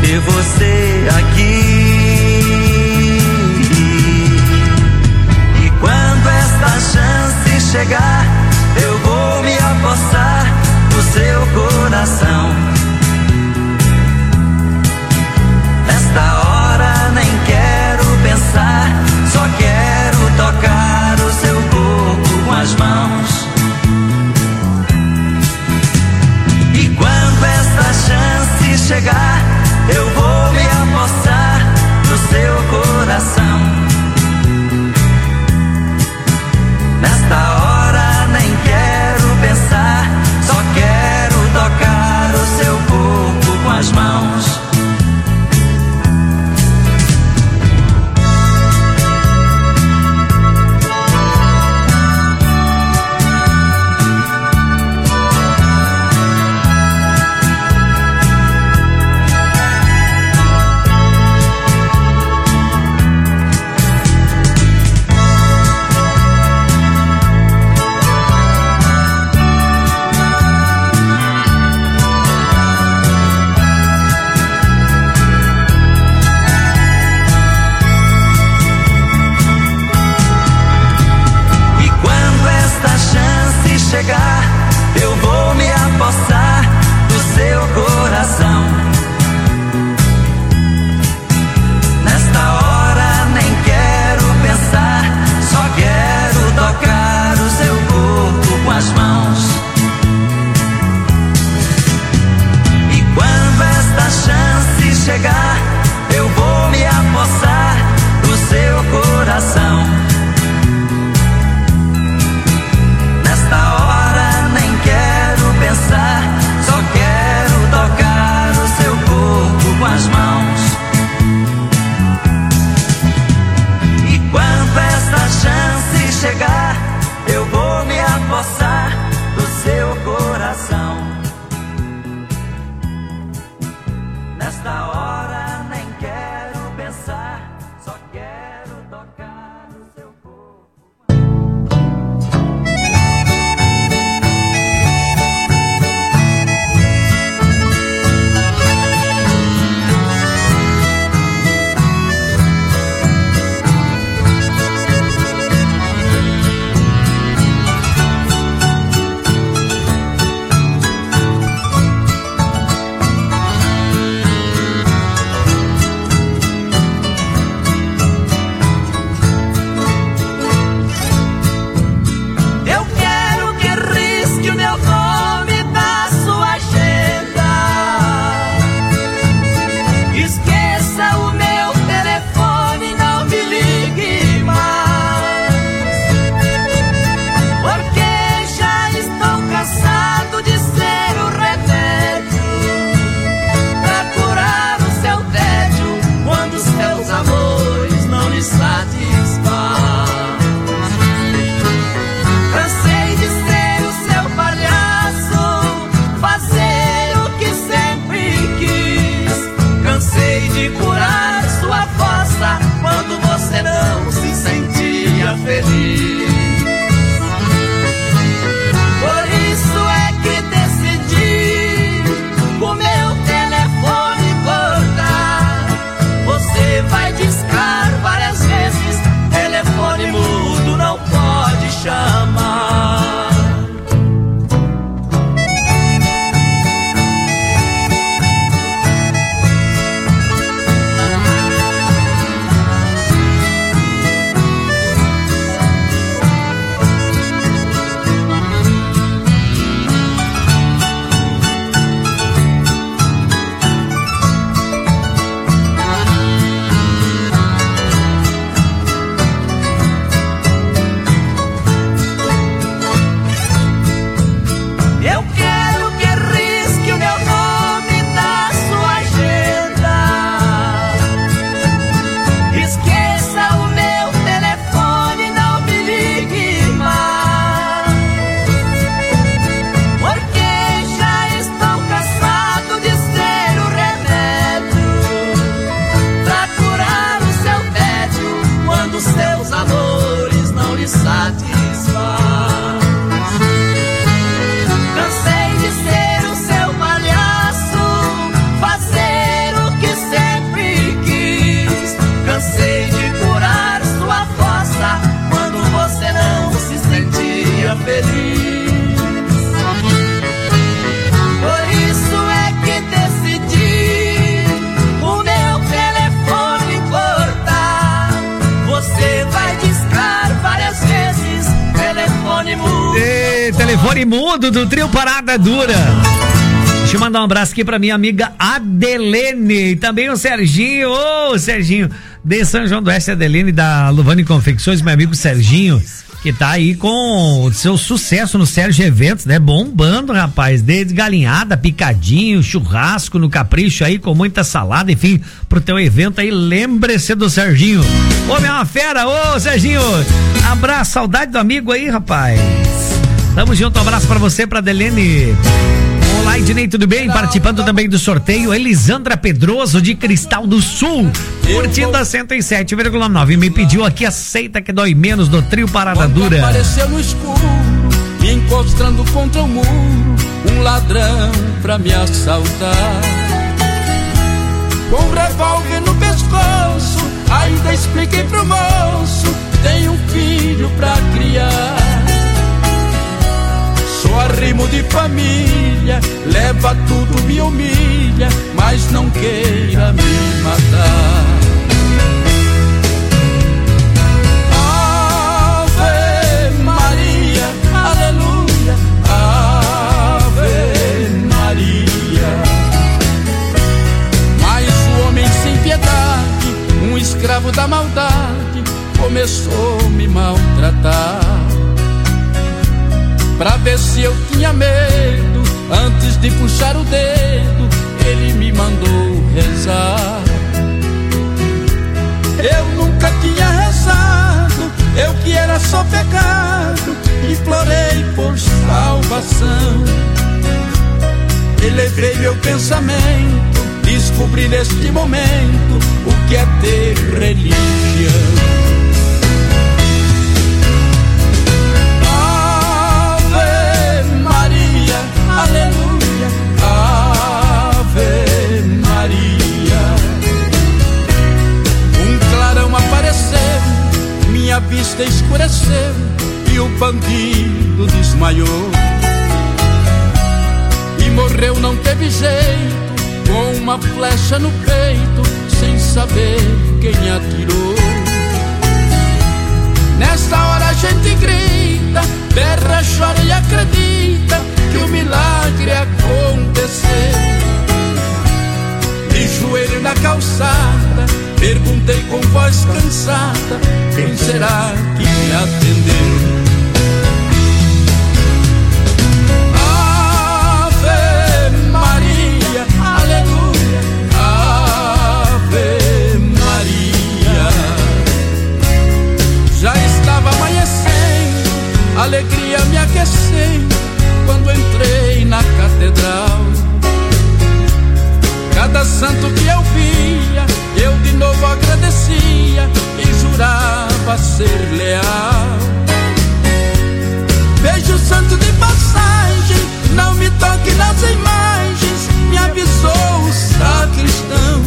ter você aqui. E quando esta chance chegar, eu vou me apossar do seu coração. Nesta hora nem quero pensar, só quero tocar o seu corpo com as mãos. E quando esta chance chegar, eu vou me apossar do seu coração. Nesta hora nem quero pensar, só quero tocar o seu corpo com as mãos. Chegar, eu vou me apossar do seu coração. Nesta hora nem quero pensar, só quero tocar o seu corpo com as mãos. E quando esta chance chegar, eu vou me apossar do seu coração. Só quero tocar o seu corpo com as mãos. E quando esta chance chegar, eu vou me apossar do seu coração. Nesta hora nem quero pensar, só quero tocar o seu corpo. Florimundo, do trio Parada Dura. Deixa eu mandar um abraço aqui pra minha amiga Adelene, e também o Serginho, Serginho, de São João do Oeste, Adelene, da Luvani Confecções, meu amigo Serginho, que tá aí com o seu sucesso no Sérgio Eventos, né? Bombando, rapaz, desde galinhada, picadinho, churrasco no Capricho aí, com muita salada, enfim, pro teu evento aí, lembre-se do Serginho. Ô, minha fera, Serginho, abraço, saudade do amigo aí, rapaz. Tamo junto, um abraço pra você, pra Adelene. Olá, Ednei, tudo bem? Participando também do sorteio, Elisandra Pedroso, de Cristal do Sul, curtindo a 107,9. Me pediu aqui, aceita que dói menos, do trio Parada Dura. Apareceu no escuro, me encostando contra o muro, um ladrão pra me assaltar. Com um revólver no pescoço, ainda expliquei pro moço, tenho um filho pra criar. Sou arrimo de família, leva tudo, me humilha, mas não queira me matar. Ave Maria, aleluia, Ave Maria. Mas o homem sem piedade, um escravo da maldade, começou a me maltratar. Pra ver se eu tinha medo, antes de puxar o dedo, ele me mandou rezar. Eu nunca tinha rezado, eu que era só pecado, implorei por salvação. Elevei meu pensamento, descobri neste momento o que é ter religião. Aleluia, Ave Maria. Um clarão apareceu, minha vista escureceu e o bandido desmaiou. E morreu, não teve jeito, com uma flecha no peito, sem saber quem atirou. Nesta hora a gente grita, berra, chora e acredita que o milagre aconteceu. De joelho na calçada, perguntei com voz cansada, quem será que me atendeu? Ave Maria, aleluia, Ave Maria. Já estava amanhecendo, alegria me aquecendo, quando entrei na catedral. Cada santo que eu via, eu de novo agradecia e jurava ser leal. Vejo o santo de passagem, não me toque nas imagens, me avisou o sacristão.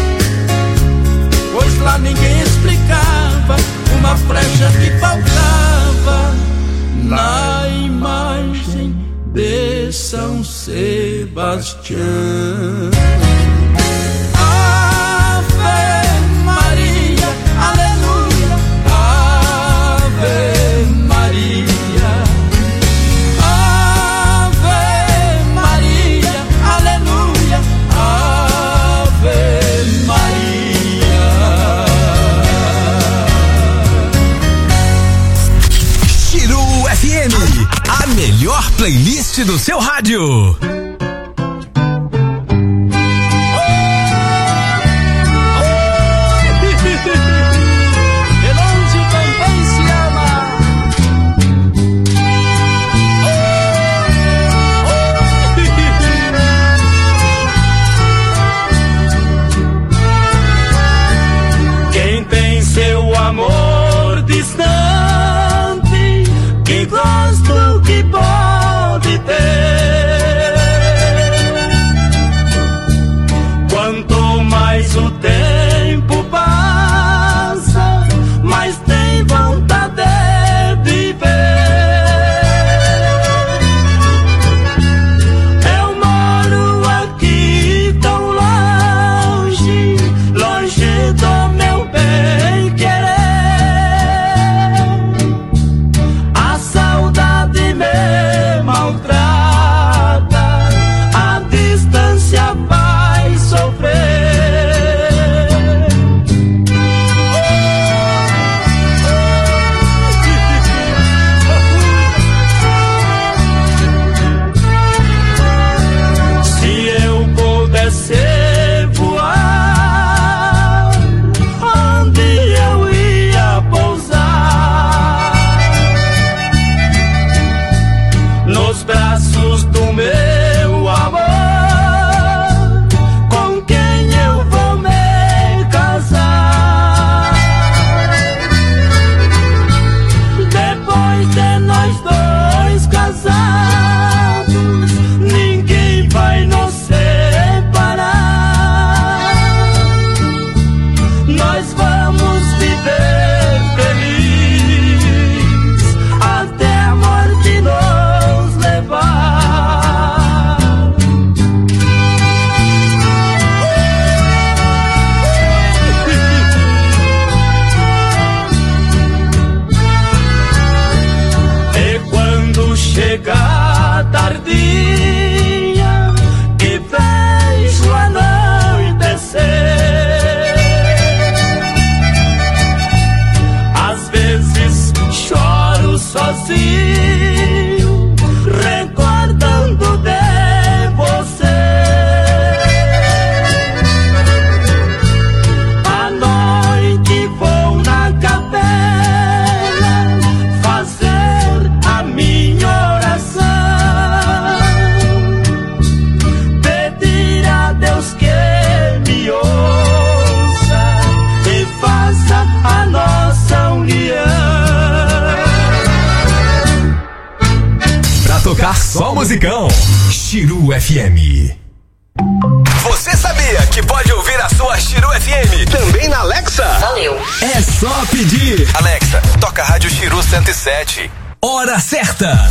Pois lá ninguém explicava uma frecha que faltava na imagem de São Sebastião. Ave Maria, aleluia, Ave Maria. Ave Maria, aleluia, Ave Maria. Chiru FM, a melhor playlist do seu rádio. Quem tem seu amor distante, que gosto que pode ter. Quanto mais o tempo passa, mais tem vontade de viver. Eu moro aqui tão longe, longe do meu bem querer. A saudade me maltrata, só musicão. Chiru FM. Você sabia que pode ouvir a sua Chiru FM também na Alexa? Valeu. É só pedir. Alexa, toca a Rádio Chiru 107. Hora certa.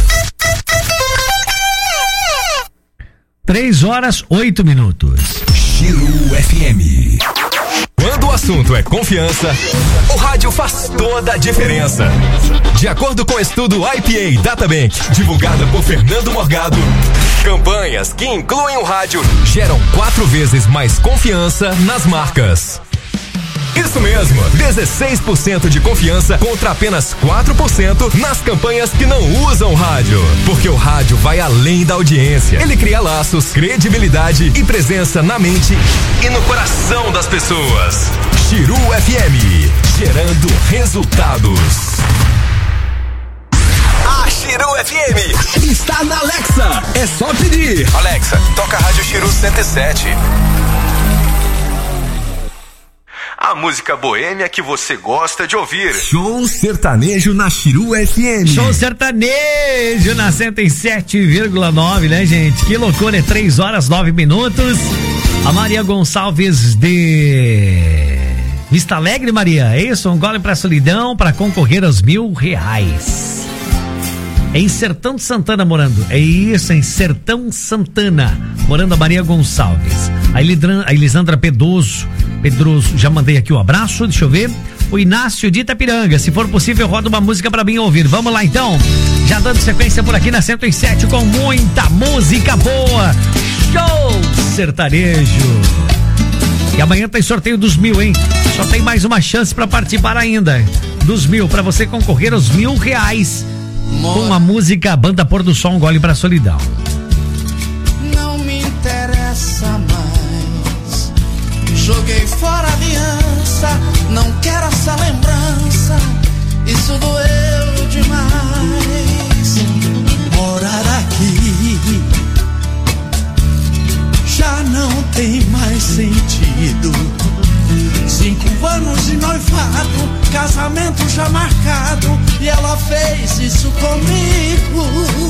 3h08. Chiru FM. Quando o assunto é confiança, o rádio faz toda a diferença. De acordo com o estudo IPA Databank, divulgado por Fernando Morgado, campanhas que incluem o rádio geram 4 vezes mais confiança nas marcas. Isso mesmo, 16% de confiança contra apenas 4% nas campanhas que não usam rádio. Porque o rádio vai além da audiência. Ele cria laços, credibilidade e presença na mente e no coração das pessoas. Chiru FM, gerando resultados. A Chiru FM está na Alexa. É só pedir. Alexa, toca a Rádio Chiru 107. A música boêmia que você gosta de ouvir. Show sertanejo na Chiru FM. Show sertanejo na 107,9, né, gente? Que loucura, é 3h09. A Maria Gonçalves de Vista Alegre, Maria, é isso? Um gole pra solidão para concorrer aos R$1.000. Em Sertão de Santana morando. É isso, em Sertão Santana. Morando a Maria Gonçalves. A Elisandra Pedroso, já mandei aqui o abraço, deixa eu ver. O Inácio de Itapiranga, se for possível, roda uma música pra mim ouvir. Vamos lá então. Já dando sequência por aqui na 107 com muita música boa. Show sertanejo. E amanhã tem sorteio dos 1.000, hein? Só tem mais uma chance pra participar ainda. Dos 1.000, pra você concorrer aos R$1.000. Com a música Banda Pôr do Sol, um gole pra solidão. Não me interessa mais. Joguei fora a aliança. Não quero essa lembrança. Isso doeu demais. Morar aqui já não tem mais sentido. 5 anos de noivado, casamento já marcado, e ela fez isso comigo.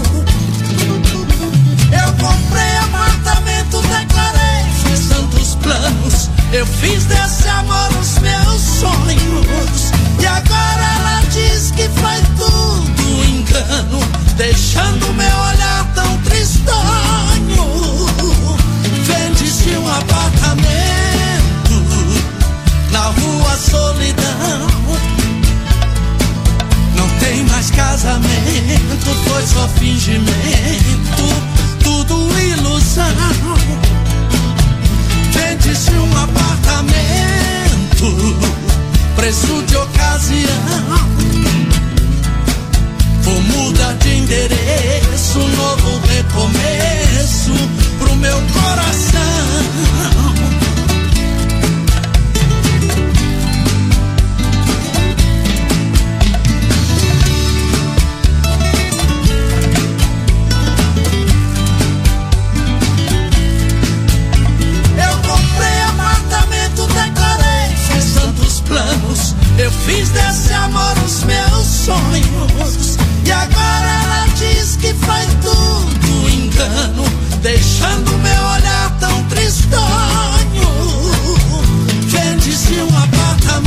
Eu comprei apartamento, declarei, fiz tantos planos, eu fiz desse amor os meus sonhos, e agora ela diz que foi tudo engano, deixando meu olhar tão tristonho. Vende-se um apartamento na rua Solidão. Não tem mais casamento, foi só fingimento, tudo ilusão. Vende-se um apartamento, preço de ocasião. Vou mudar de endereço, novo recomeço pro meu coração. Eu fiz desse amor os meus sonhos, e agora ela diz que foi tudo engano, deixando meu olhar tão tristonho. Vende-se um apartamento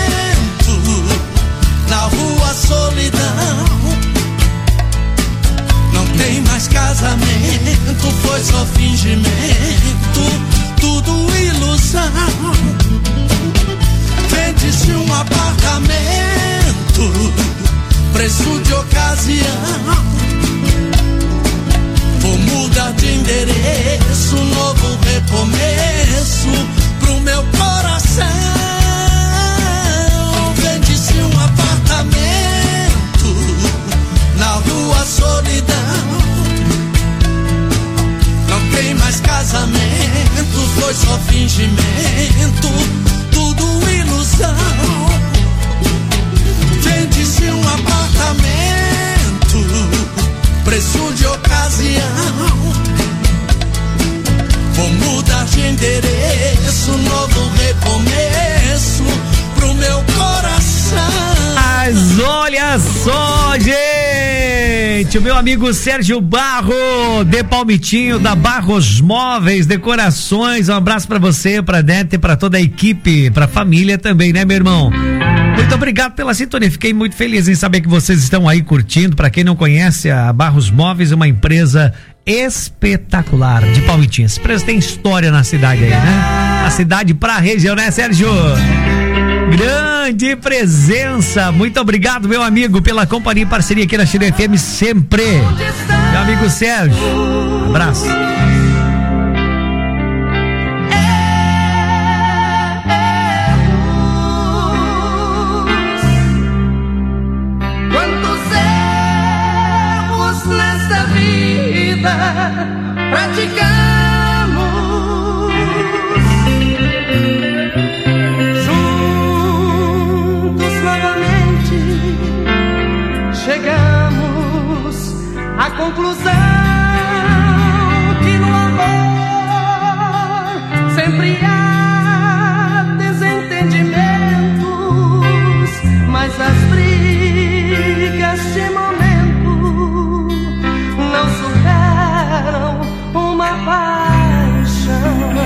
na rua Solidão. Não tem mais casamento, foi só fingimento, tudo ilusão. Vende-se um apartamento, preço de ocasião. Vou mudar de endereço, novo recomeço pro meu coração. Vende-se um apartamento na rua Solidão. Não tem mais casamento, foi só fingimento, tudo ilusão. Vende-se um apartamento, preço de ocasião. Vou mudar de endereço, novo recomeço pro meu coração. Mas olha só, gente, O meu amigo Sérgio Barro, de Palmitinho, da Barros Móveis, Decorações. Um abraço pra você, pra Nete, pra toda a equipe, pra família também, né, meu irmão? Muito obrigado pela sintonia. Fiquei muito feliz em saber que vocês estão aí curtindo. Pra quem não conhece, a Barros Móveis é uma empresa espetacular de Palmitinho. Essa empresa tem história na cidade aí, né? A cidade pra região, né, Sérgio? Grande presença, muito obrigado, meu amigo, pela companhia e parceria aqui na Chile FM sempre. Meu amigo Sérgio, abraço. Quantos erros nesta vida praticamos? Chegamos à conclusão que no amor sempre há desentendimentos, mas as brigas de momento não superam uma paixão.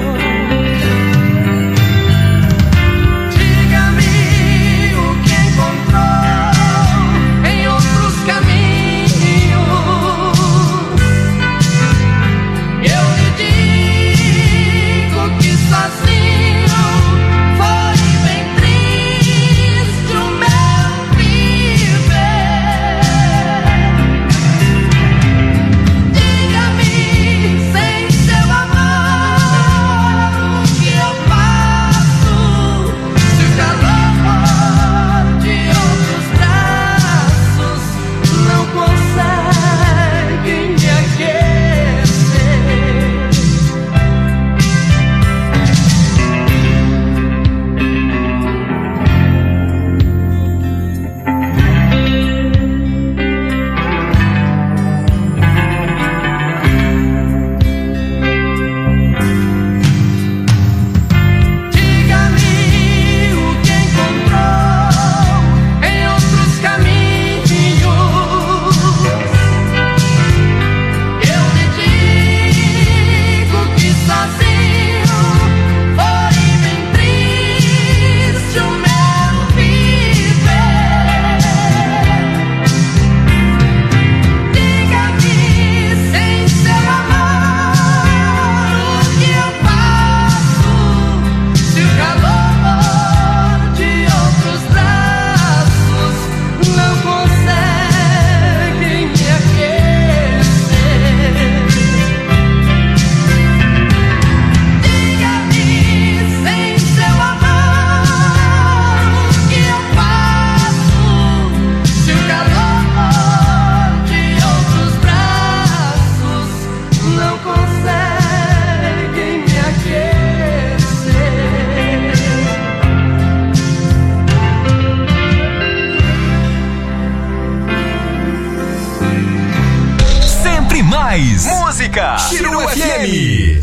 Música Chiru FM.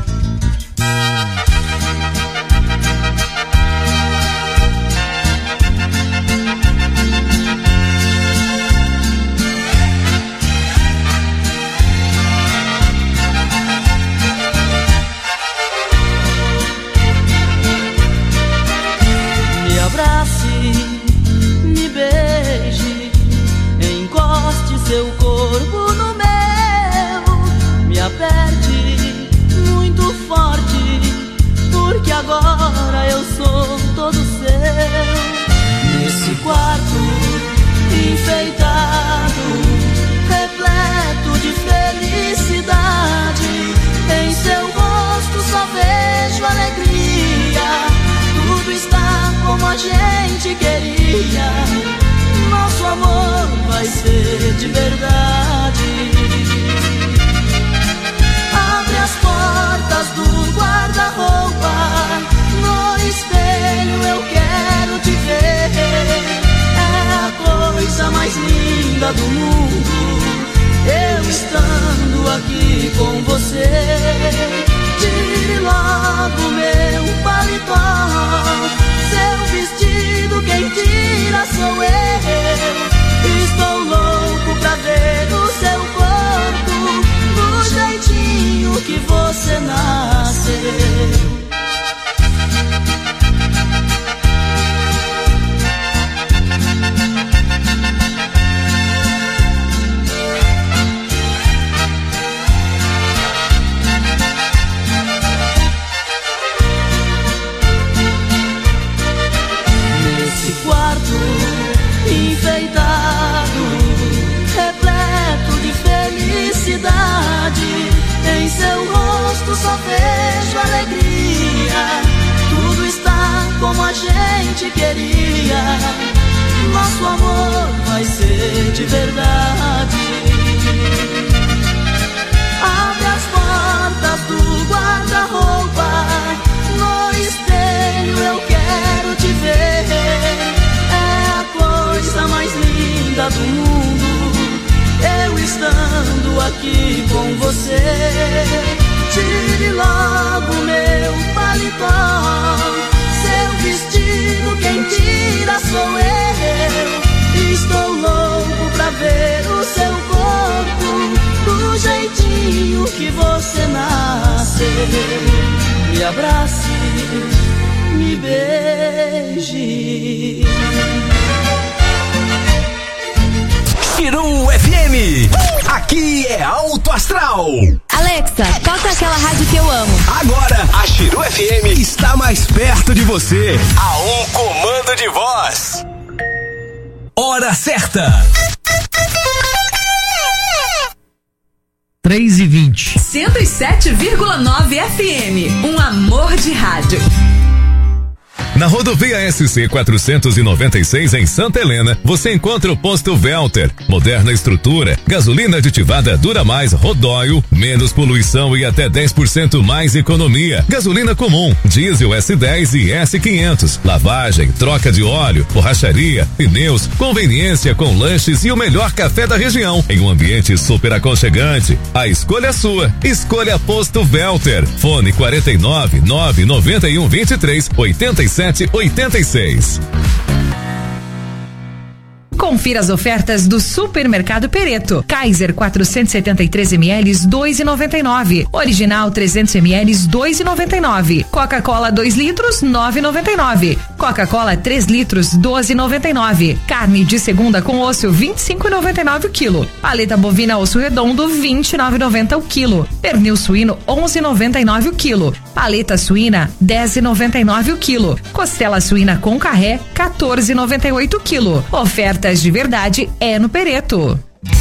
Me abrace, me beije, encoste seu corpo no meu. Me aperte muito forte, porque agora eu sou todo seu. Nesse quarto enfeitado, repleto de felicidade, em seu rosto só vejo alegria. Tudo está como a gente queria. Nosso amor vai ser de verdade. Abre as portas do guarda-roupa, no espelho eu quero te ver. É a coisa mais linda do mundo, eu estando aqui com você. Tire logo meu paletó, seu vestido quem tira sou eu. Estou louco pra ver te queria. Nosso amor vai ser de verdade. Abre as portas do guarda-roupa, no espelho eu quero te ver. É a coisa mais linda do mundo, eu estando aqui com você. Tire logo meu paletó, seu vestido quem tira sou eu. Estou louco pra ver o seu corpo, do jeitinho que você nasceu. Me abrace, me beije. Chiru FM, aqui é Alto Astral. Alexa, toca aquela rádio que eu amo. Agora, a Chiru FM está mais perto de você. A um comando de voz. Hora certa. 3h20. 107,9 FM, um amor de rádio. Na rodovia SC 496 em Santa Helena, você encontra o posto Velter. Moderna estrutura, gasolina aditivada dura mais, rodóio, menos poluição e até 10% mais economia. Gasolina comum, diesel S10 e S500. Lavagem, troca de óleo, borracharia, pneus, conveniência com lanches e o melhor café da região em um ambiente super aconchegante. A escolha é sua. Escolha Posto Velter. Fone 49 991 23 87 86. Confira as ofertas do Supermercado Pereto. Kaiser 473 ml 2,99. Original 300 ml 2,99. Coca-Cola 2 litros 9,99. Coca-Cola 3 litros 12,99. Carne de segunda com osso 25,99 o quilo. Paleta bovina osso redondo 29,90 o quilo. Pernil suíno 11,99 o quilo. Paleta suína 10,99 o quilo. Costela suína com carré 14,98 o quilo. Oferta de verdade é no Pereto.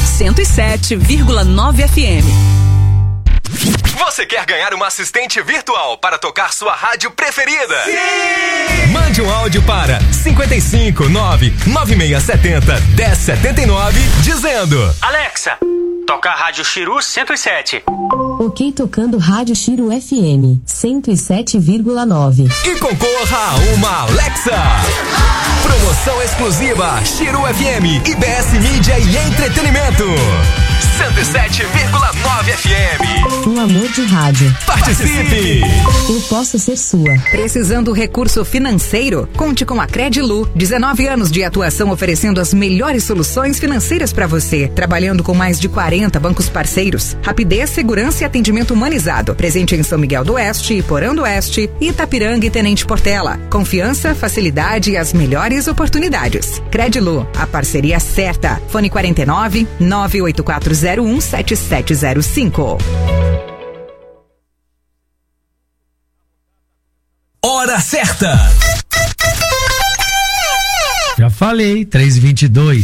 107,9 FM. Você quer ganhar uma assistente virtual para tocar sua rádio preferida? Sim! Mande um áudio para 55 99670 1079 dizendo: Alexa, toca a Rádio Chiru 107. Ok, tocando Rádio Chiru FM 107,9. E concorra a uma Alexa. Promoção exclusiva Chiru FM, IBS Mídia e Entretenimento. 107,9 FM. Um amor de rádio. Participe! Eu posso ser sua. Precisando recurso financeiro? Conte com a Credilu. 19 anos de atuação oferecendo as melhores soluções financeiras para você. Trabalhando com mais de 40 bancos parceiros. Rapidez, segurança e atendimento humanizado. Presente em São Miguel do Oeste, Iporã do Oeste, Itapiranga e Tenente Portela. Confiança, facilidade e as melhores oportunidades. Credilu, a parceria certa. Fone 49 98401 7705. Hora certa. Já falei, 3h22.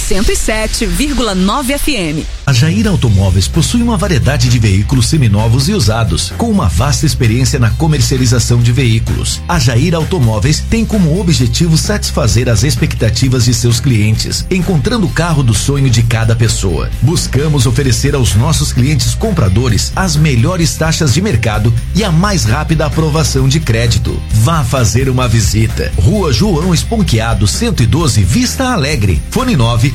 107,9 FM. A Jair Automóveis possui uma variedade de veículos seminovos e usados, com uma vasta experiência na comercialização de veículos. A Jair Automóveis tem como objetivo satisfazer as expectativas de seus clientes, encontrando o carro do sonho de cada pessoa. Buscamos oferecer aos nossos clientes compradores as melhores taxas de mercado e a mais rápida aprovação de crédito. Vá fazer uma visita. Rua João Esponquiado, 112, Vista Alegre. Fone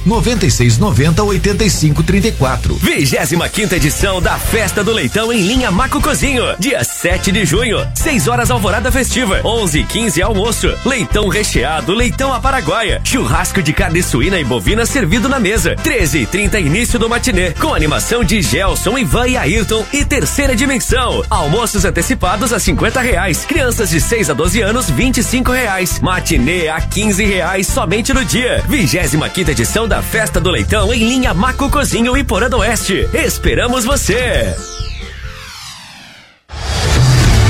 99690-8534. 25ª edição da Festa do Leitão em linha Maco Cozinho. Dia 7 de junho, 6 horas alvorada festiva, 11h15 almoço, leitão recheado, leitão à paraguaia, churrasco de carne suína e bovina servido na mesa, 13h30 início do matinê, com animação de Gelson, Ivan e Ayrton e Terceira Dimensão. Almoços antecipados a R$50, crianças de 6 a 12 anos R$25, matinê a R$15 somente no dia. 25ª edição da Festa do Leitão em linha Maco Cozinho e Iporã do Oeste. Esperamos você!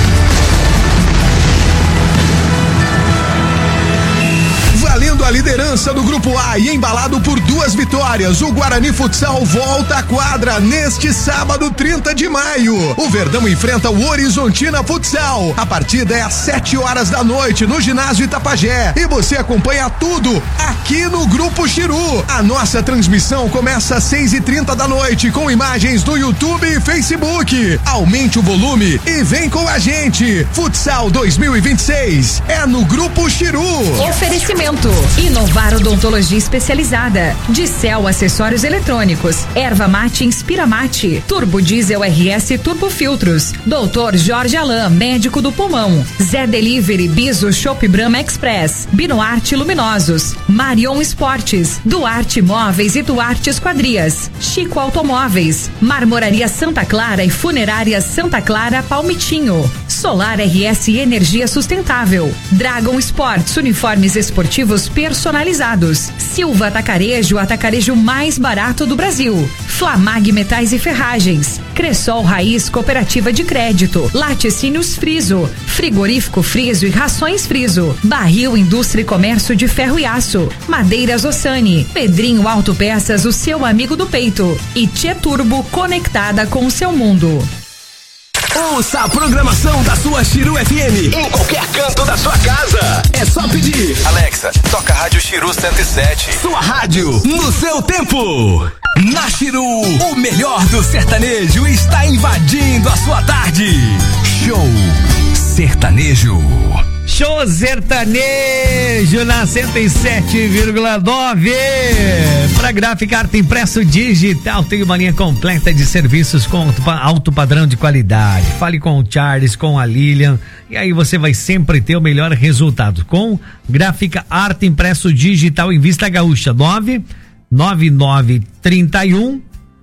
Valendo a liderança liderança do Grupo A e embalado por 2 vitórias, o Guarani Futsal volta à quadra neste sábado, 30 de maio. O Verdão enfrenta o Horizontina Futsal. A partida é às 7h da noite no ginásio Itapajé e você acompanha tudo aqui no Grupo Chiru. A nossa transmissão começa às 6h30 da noite com imagens do YouTube e Facebook. Aumente o volume e vem com a gente. Futsal 2026 é no Grupo Chiru. Oferecimento: Inovar Odontologia Especializada, Dicel Acessórios Eletrônicos, Erva Mate Inspira Mate, Turbo Diesel RS Turbo Filtros, Dr. Jorge Alain, médico do pulmão, Zé Delivery, Biso Shop Brahma Express, Binoarte Luminosos, Marion Esportes, Duarte Móveis e Duarte Esquadrias, Chico Automóveis, Marmoraria Santa Clara e Funerária Santa Clara Palmitinho, Solar RS Energia Sustentável, Dragon Sports Uniformes Esportivos Personalizados, Silva Atacarejo, atacarejo mais barato do Brasil, Flamag Metais e Ferragens, Cressol Raiz Cooperativa de Crédito, Laticínios Friso, Frigorífico Friso e Rações Friso, Barril Indústria e Comércio de Ferro e Aço, Madeiras Ossani, Pedrinho Autopeças, o seu amigo do peito, e Tchê Turbo, conectada com o seu mundo. Ouça a programação da sua Chiru FM em qualquer canto da sua casa. É só pedir: Alexa, toca a Rádio Chiru 107. Sua rádio no seu tempo. Na Chiru, o melhor do sertanejo está invadindo a sua tarde. Show Sertanejo. Show Sertanejo na 107,9. Para Gráfica Arte Impresso Digital tem uma linha completa de serviços com alto padrão de qualidade. Fale com o Charles, com a Lilian, e aí você vai sempre ter o melhor resultado. Com Gráfica Arte Impresso Digital em Vista Gaúcha, 99931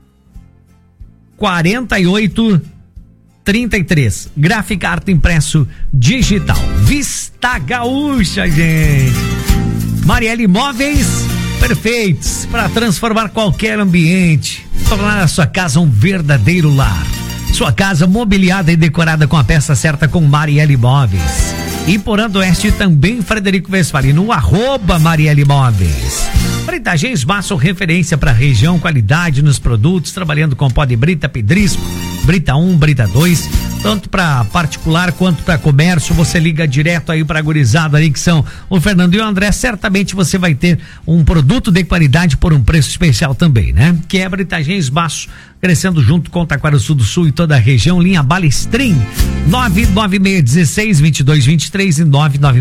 4833. Gráfica Arte Impresso Digital. Vista Gaúcha, gente. Marielle Móveis, perfeitos para transformar qualquer ambiente, tornar a sua casa um verdadeiro lar. Sua casa mobiliada e decorada com a peça certa com Marielle Móveis. E Porã do Oeste também, Frederico Westphalen, no @Marielle Móveis. Britagens Maço, referência para a região, qualidade nos produtos, trabalhando com pó de brita, pedrisco, Brita 1, Brita 2, tanto para particular quanto para comércio. Você liga direto aí para a gurizada aí que são o Fernando e o André, certamente você vai ter um produto de qualidade por um preço especial também, né? Que é Britagens Maço, crescendo junto com Taquaraçu do Sul e toda a região. Linha Balestrin, 996162223 e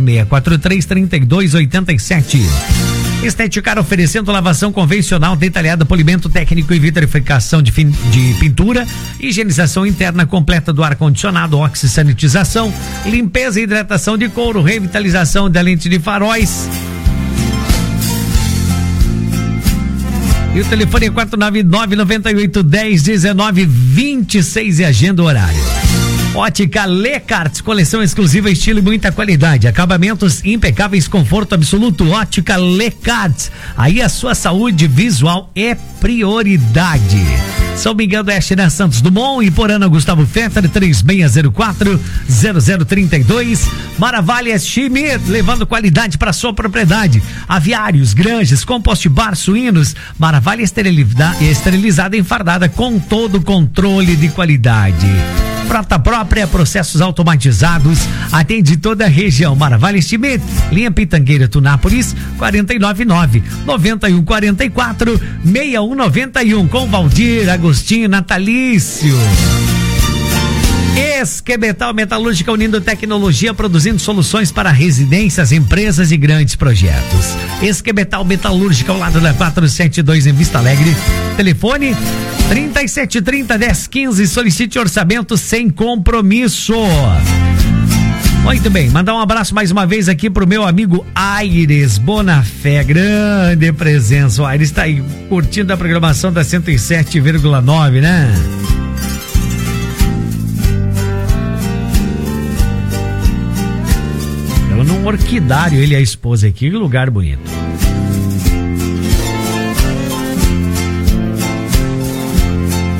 996433287. Esteticar oferecendo lavação convencional, detalhada, polimento técnico e vitrificação de pintura, higienização interna completa do ar-condicionado, oxisanitização, limpeza e hidratação de couro, revitalização da lente de faróis. E o telefone é 499-9810-1926 e agenda o horário. Ótica Lecarts, coleção exclusiva, estilo e muita qualidade, acabamentos impecáveis, conforto absoluto. Ótica Lecarts, aí a sua saúde visual é prioridade. São Miguel do Oeste, na Santos Dumont, e Porana Gustavo Fetter, 3604-0032. Maravilha Schmidt, levando qualidade para sua propriedade. Aviários, granjas, compost bar, suínos. Maravilha esterilizada e enfardada com todo o controle de qualidade. Frota própria, processos automatizados, atende toda a região. Maravilha Schmidt, linha Pitangueira Tunápolis, 499-9144-6191, com Valdir Agostinho Natalício. Esquemetal Metalúrgica, unindo tecnologia, produzindo soluções para residências, empresas e grandes projetos. Esquemetal Metalúrgica, ao lado da 472 em Vista Alegre. Telefone 3730-1015. Solicite orçamento sem compromisso. Muito bem, mandar um abraço mais uma vez aqui pro meu amigo Aires Bonafé, grande presença. O Aires tá aí curtindo a programação da 107,9, né? Num orquidário, ele e a esposa aqui, que lugar bonito.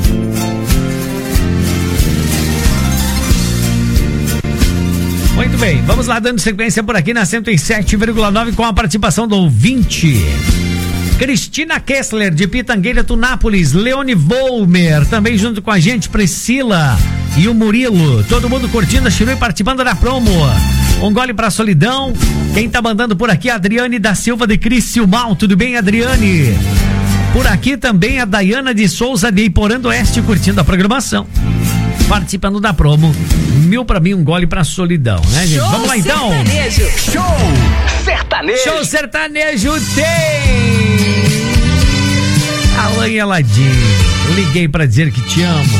Muito bem. bem, vamos lá dando sequência por aqui na 107,9 com a participação do ouvinte. Cristina Kessler, de Pitangueira, Tunápolis. Leone Volmer, também junto com a gente, Priscila e o Murilo. Todo mundo curtindo a Chiru e participando da promo. Um gole pra solidão. Quem tá mandando por aqui, Adriane da Silva de Criciúmal. Tudo bem, Adriane? Por aqui também a Dayana de Souza de Iporã do Oeste curtindo a programação. Participando da promo. 1000 pra mim, um gole pra solidão, né, gente? Show Vamos lá então. Sertanejo. Show sertanejo. Show sertanejo tem. Alan Aladim, liguei pra dizer que te amo.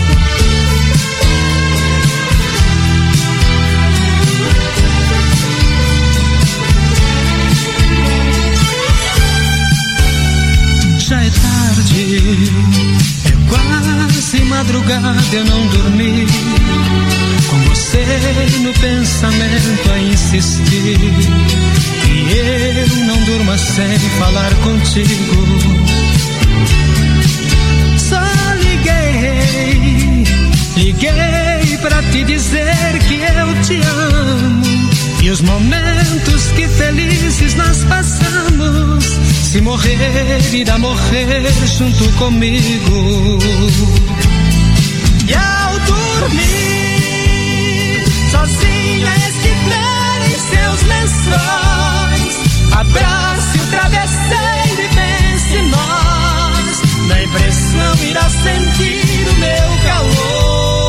Já é tarde, é quase madrugada, eu não dormi. Com você no pensamento a insistir. E eu não durmo sem falar contigo. Só liguei pra te dizer que eu te amo. E os momentos que felizes nós passamos, se morrer, irá morrer junto comigo. E ao dormir, sozinha esquivar em seus lençóis, abrace o travesseiro e pense em nós. Na impressão irá sentir o meu calor.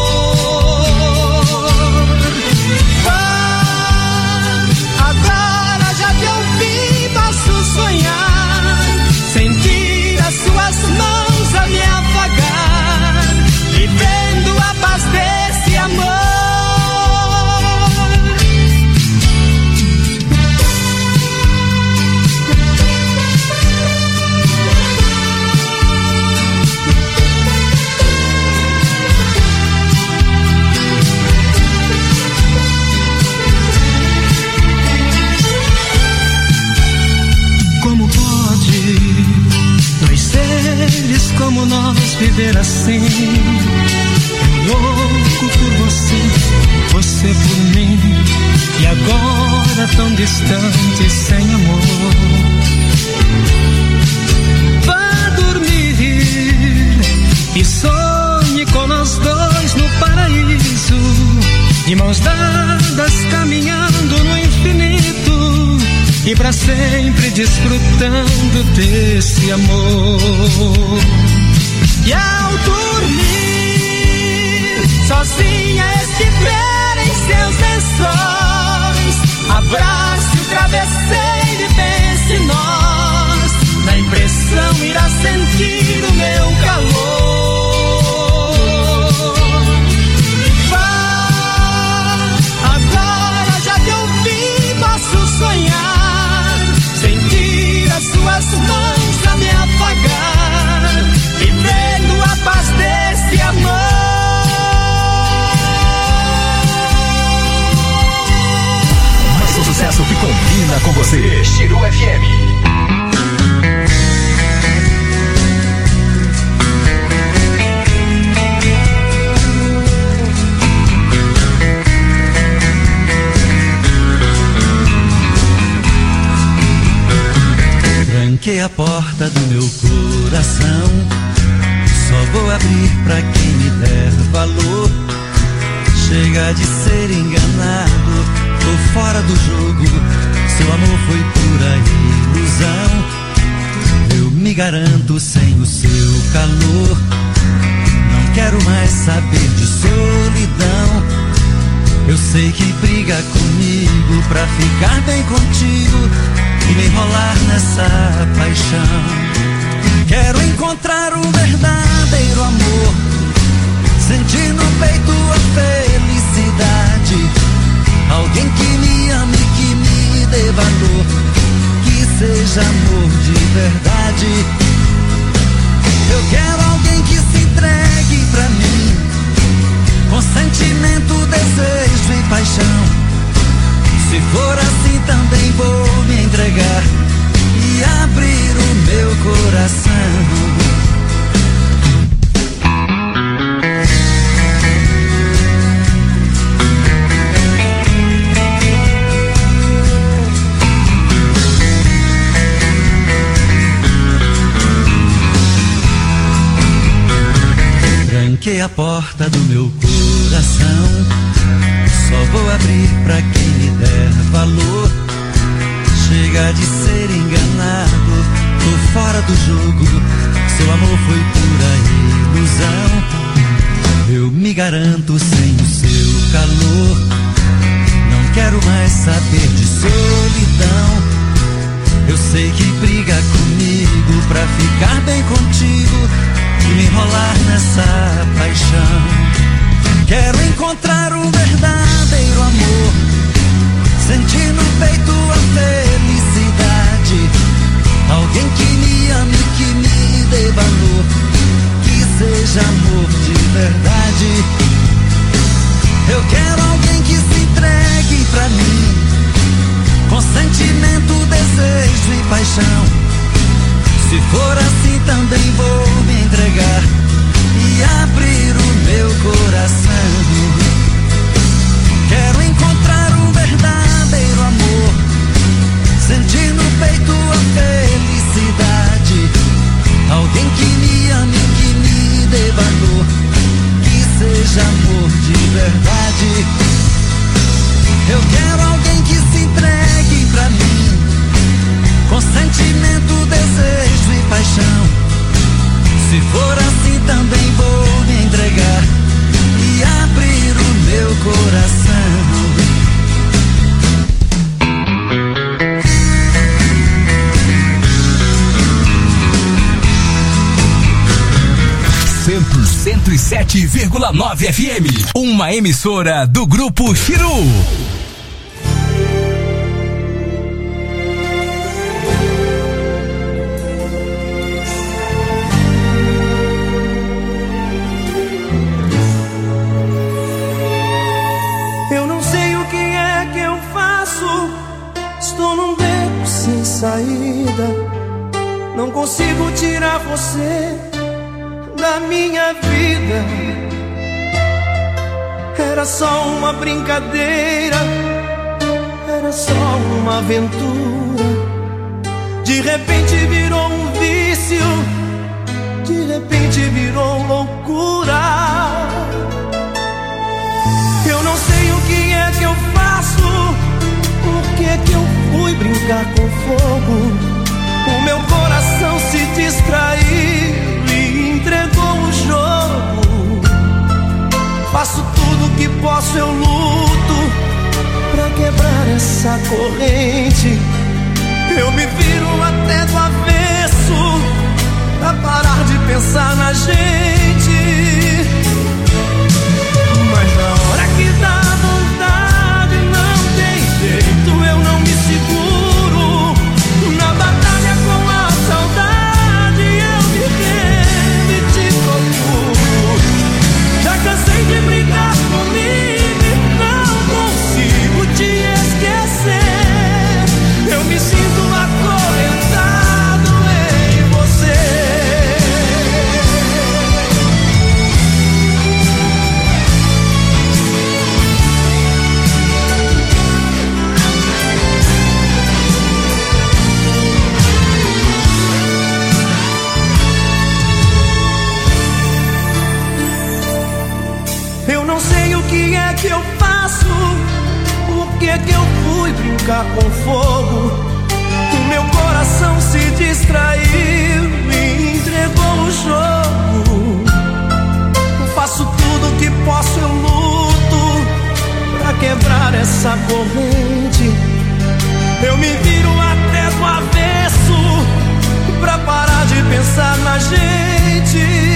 Agora já te ouvi, posso sonhar, sentir as suas mãos a me afagar, vivendo a paz desse amor. Como nós viver assim, eu louco por você, você por mim, e agora tão distante, sem amor. Vá dormir e sonhe com nós dois no paraíso, de mãos dadas caminhando no infinito, e pra sempre desfrutando desse amor. E ao dormir, sozinha estiver em seus lençóis, abrace o travesseiro e pense em nós. Na impressão irá sentir o meu calor. Vá, agora já te ouvi, posso sonhar, sentir as suas mãos a me afagar, vivendo a paz desse amor. Mas o sucesso que combina com você. Chiru FM. Tranquei a porta do meu coração, só vou abrir pra quem me der valor. Chega de ser enganado, tô fora do jogo, seu amor foi pura ilusão. Eu me garanto sem o seu calor, não quero mais saber de solidão. Eu sei que briga comigo pra ficar bem contigo e me enrolar nessa paixão. Quero encontrar o verdadeiro amor, sentir no peito a felicidade, alguém que me ame, que me dê valor, que seja amor de verdade. Eu quero alguém que se entregue pra mim, com sentimento, desejo e paixão. Se for assim também vou me entregar e abrir o meu coração. Tranquei a porta do meu coração. Só vou abrir pra quem me der valor. Chega de ser enganado, tô fora do jogo. Seu amor foi pura ilusão. Eu me garanto sem o seu calor. Não quero mais saber de solidão. Eu sei que briga comigo pra ficar bem contigo e me enrolar nessa paixão. Quero encontrar um verdadeiro amor, sentir no peito a felicidade. Alguém que me ame, que me dê valor, que seja amor de verdade. Eu quero alguém que se entregue pra mim, com sentimento, desejo e paixão. Se for assim também vou me entregar e abrir o meu coração. Quero encontrar um verdadeiro amor, sentir no peito a felicidade. Alguém que me ame, que me dê valor, que seja amor de verdade. Eu quero alguém que se entregue pra mim, com sentimento, desejo e paixão. Se for assim também vou me entregar e abrir o meu coração. 107,9 FM, uma emissora do Grupo Chiru. Eu não sei o que é que eu faço, estou num beco sem saída. Não consigo tirar você da minha vida. Era só uma brincadeira, era só uma aventura. De repente virou um vício, de repente virou loucura. Eu não sei o que é que eu faço, por que é que eu fui brincar com fogo. O meu coração se distraiu e entregou o jogo. Faço tudo o que posso, eu luto pra quebrar essa corrente. Eu me viro até do avesso pra parar de pensar na gente. Mas na hora que dá vontade não tem jeito, eu não me seguro. Na batalha com a saudade eu me rendo e te procuro. Já cansei de brigar comigo e não consigo te esquecer. Eu me sinto acorrentado em você. Eu não sei o que é que eu faço, por que é que eu fui brincar com fogo. O meu coração se distraiu e entregou o jogo. Eu faço tudo o que posso, eu luto pra quebrar essa corrente. Eu me viro até do avesso pra parar de pensar na gente.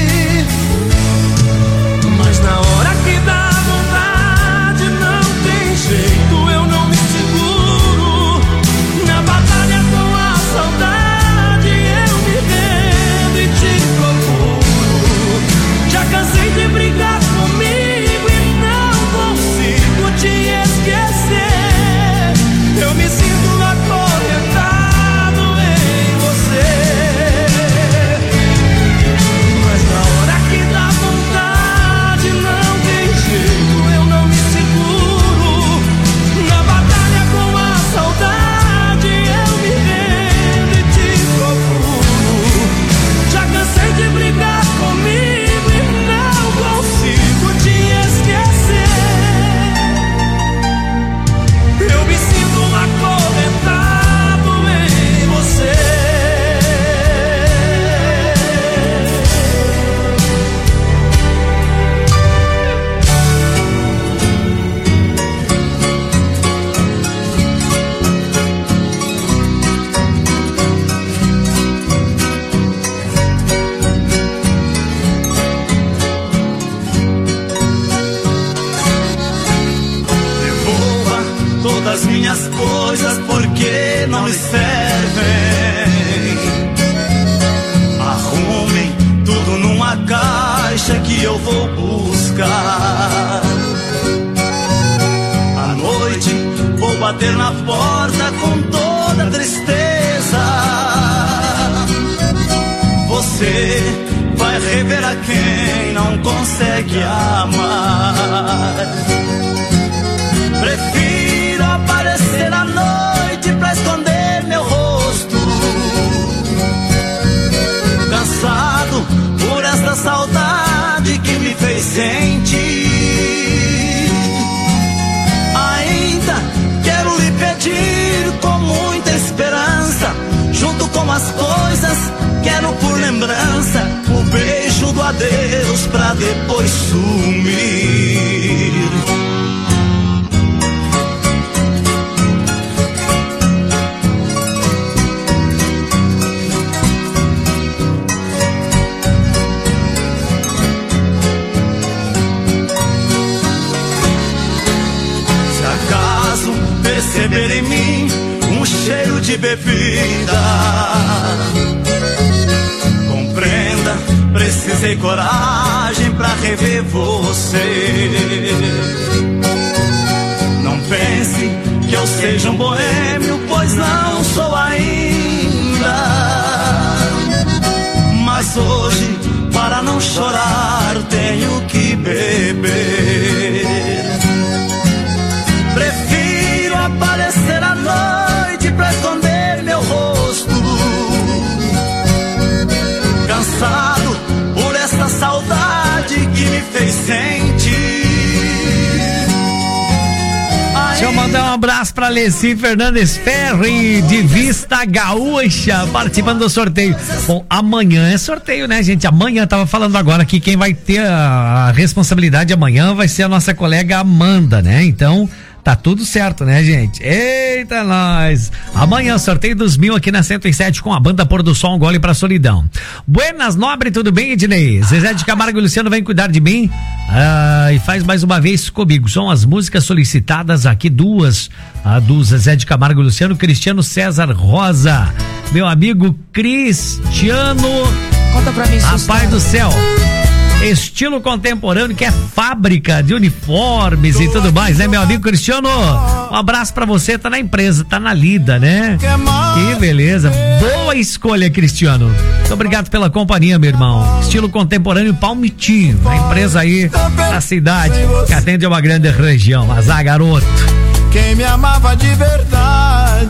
Mas na hora que dá vontade não tem jeito, eu não me seguro. Na batalha com a saudade eu me rendo e te procuro. Já cansei de brigar comigo e não consigo te esquecer. minhas coisas porque não lhe servem. Arrumem tudo numa caixa que eu vou buscar. À noite vou bater na porta com toda tristeza. Você vai rever a quem não consegue amar. Prefiro aparecer à noite pra esconder meu rosto. Cansado por esta saudade que me fez sentir. Ainda quero lhe pedir com muita esperança, junto com as coisas, quero por lembrança o beijo do adeus pra depois sumir. Perceber em mim um cheiro de bebida, compreenda, precisei coragem pra rever você. Não pense que eu seja um boêmio, pois não sou ainda. Mas hoje, para não chorar, tenho que beber. Prefiro aparecer à noite pra esconder meu rosto. Cansado por esta saudade que me fez sentir. Deixa eu mandar um abraço pra Leci Fernandes Ferri, de Vista Gaúcha, participando do sorteio. Bom, amanhã é sorteio, né, gente? Amanhã, tava falando agora que quem vai ter a responsabilidade amanhã vai ser a nossa colega Amanda, né? Então, tá tudo certo, né, gente? Eita, nós! Amanhã, sorteio dos 1.000 aqui na 107 com a banda Pôr do Sol, um gole pra solidão. Buenas, nobre, tudo bem, Ednei? Zezé de Camargo e Luciano vem cuidar de mim e faz mais uma vez comigo. São as músicas solicitadas aqui, duas, a do Zezé de Camargo e Luciano, Cristiano César Rosa. Meu amigo Cristiano. Conta pra mim, Rapaz do céu. Estilo contemporâneo, que é fábrica de uniformes e tudo mais, né, meu amigo Cristiano? Um abraço pra você, tá na empresa, tá na lida, né? Que beleza, boa escolha, Cristiano. Muito obrigado pela companhia, meu irmão. Estilo contemporâneo Palmitinho, a empresa aí na cidade, que atende a uma grande região. Azar, garoto. Quem me amava de verdade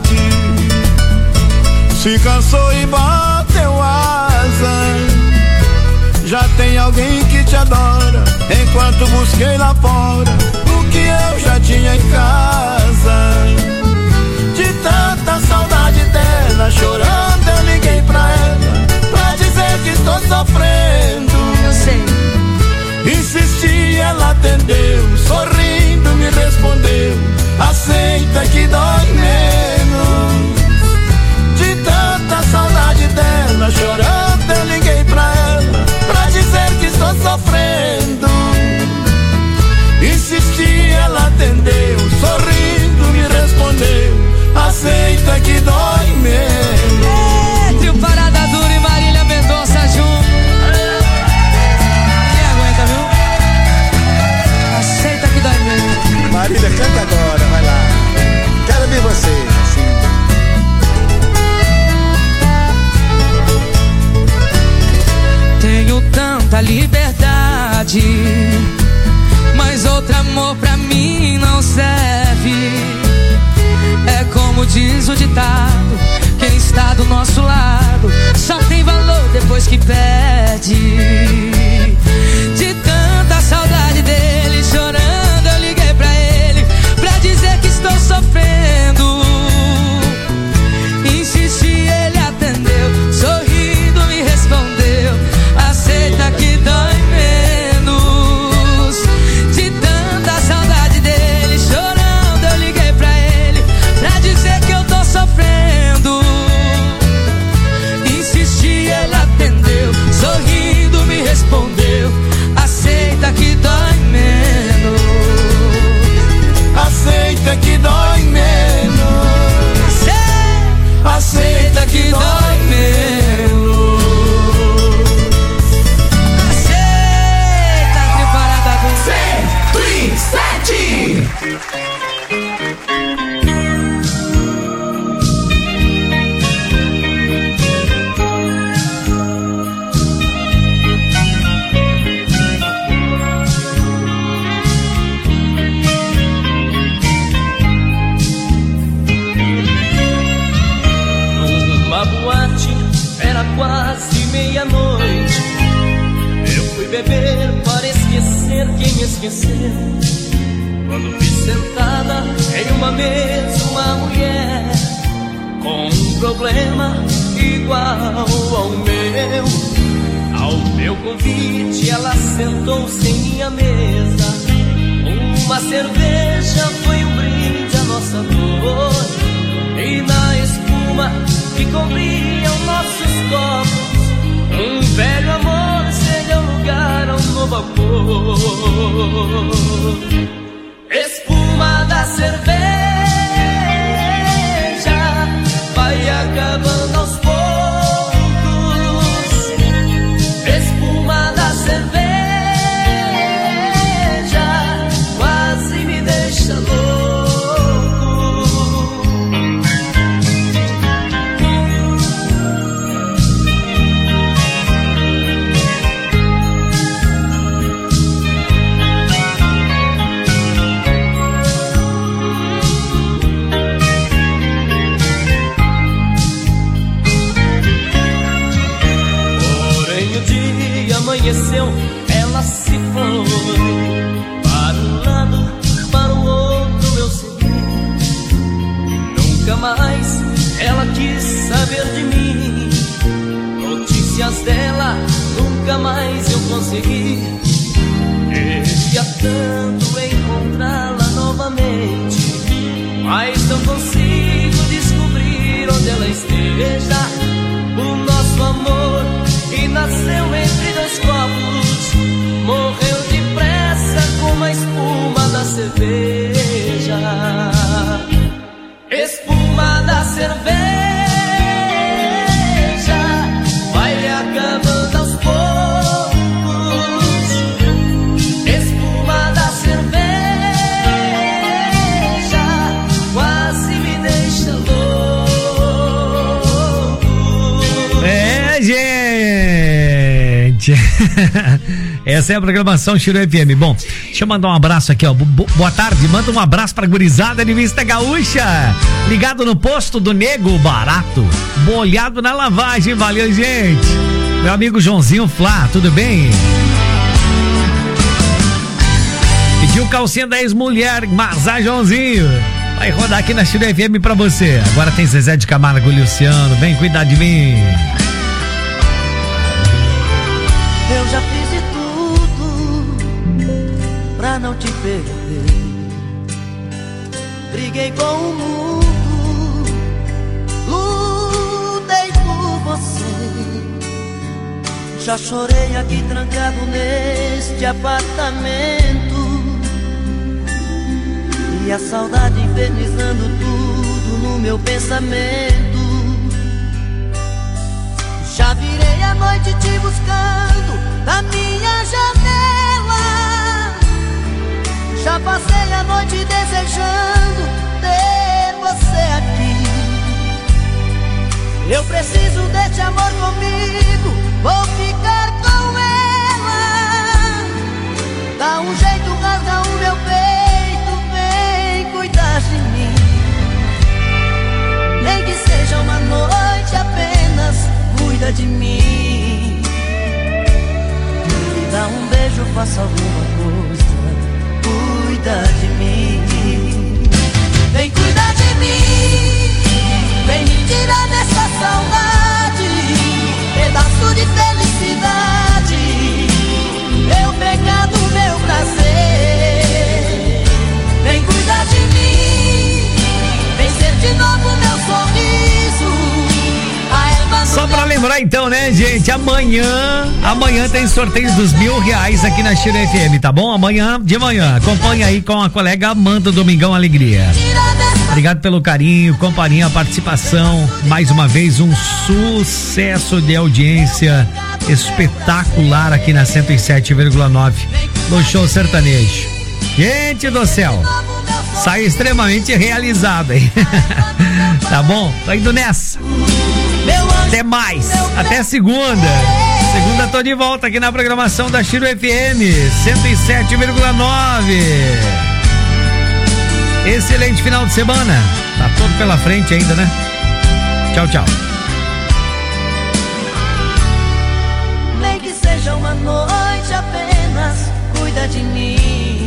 se cansou e bateu asa. Já tem alguém que te adora, enquanto busquei lá fora o que eu já tinha em casa. De tanta saudade dela, chorando eu liguei pra ela, pra dizer que estou sofrendo. Eu sei. Insisti, ela atendeu, sorrindo me respondeu, aceita que dói menos. De tanta saudade dela, chorando eu liguei pra ela, pra dizer que estou sofrendo. Insisti, esquecer quando vi sentada em uma mesa uma mulher com um problema igual ao meu. Ao meu convite ela sentou-se em minha mesa. Uma cerveja foi um brinde à nossa dor, e na espuma que cobria os nossos copos um velho amor cedeu lugar a um novo amor. Espuma da cerveja vai acabando aos poucos. Espuma da cerveja quase me deixa louco. Amanheceu, ela se foi para um lado, para o outro eu segui. Nunca mais ela quis saber de mim. Notícias dela nunca mais eu consegui. Queria tanto encontrá-la novamente, mas não consigo descobrir onde ela esteja. O nosso amor que nasceu entre dois copos morreu depressa como a espuma da cerveja. Espuma da cerveja vai acabando aos poucos. Espuma da cerveja quase me deixa louco. É, gente. Essa é a programação Chiru FM. Bom, deixa eu mandar um abraço aqui, ó. Boa tarde, manda um abraço pra gurizada de Vista Gaúcha, ligado no posto do Nego Barato, bolhado na lavagem. Valeu, gente. Meu amigo Joãozinho Flá, tudo bem? Pediu calcinha da ex-mulher, mas a Joãozinho vai rodar aqui na Chiru FM pra você. Agora tem Zezé de Camargo e Luciano, vem cuidar de mim. Eu já fiz de tudo pra não te perder. Briguei com o mundo, lutei por você. Já chorei aqui trancado neste apartamento, e a saudade infernizando tudo no meu pensamento. Já virei a noite te buscando na minha janela. Já passei a noite desejando ter você aqui. Eu preciso deste amor comigo, vou ficar com ela. Dá um jeito, rasga o meu peito, vem cuidar de mim. Nem que seja uma noite apenas, cuida de mim. Me dá um beijo, faça alguma coisa, cuida de mim. Vem cuidar de mim, vem me tirar dessa saudade, pedaço de felicidade, meu pecado, meu prazer. Vem cuidar de mim, vem ser de novo meu sorriso. Só pra lembrar então, né, gente, amanhã tem sorteio dos R$1.000 aqui na Chiru FM, tá bom? Amanhã de manhã, acompanha aí com a colega Amanda Domingão Alegria. Obrigado pelo carinho, companhia, participação, mais uma vez um sucesso de audiência espetacular aqui na 107,9 no Show Sertanejo. Gente do céu, sai extremamente realizado aí. Tá bom? Tô indo nessa. Até mais, até segunda. Segunda tô de volta aqui na programação da Chiru FM 107,9. Excelente final de semana. Tá todo pela frente ainda, né? Tchau, tchau. Nem que seja uma noite apenas, cuida de mim.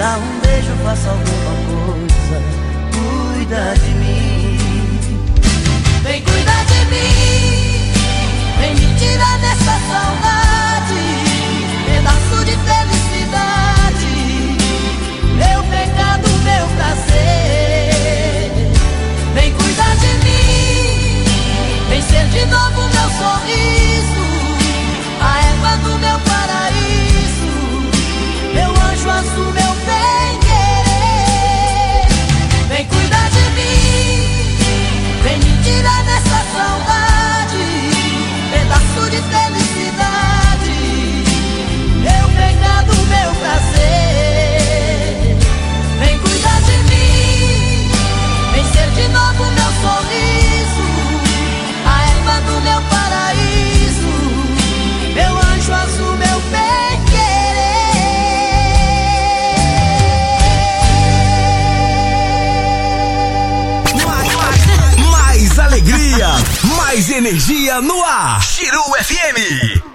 dá um beijo, faça alguma coisa, cuida de mim. Vem cuidar de mim, vem me tirar dessa saudade, pedaço de felicidade, meu pecado, meu prazer. Vem cuidar de mim, vem ser de novo meu sorriso, a erva do meu paraíso, meu anjo azul, meu bem-querer. Vem cuidar de mim, vem me tirar dessa saudade, pedaço de felicidade, meu pecado, meu prazer. Vem cuidar de mim, vem ser de novo meu sorriso, a erva do meu paraíso, meu anjo azul, meu Mais alegria, mais energia no ar. Chiru FM.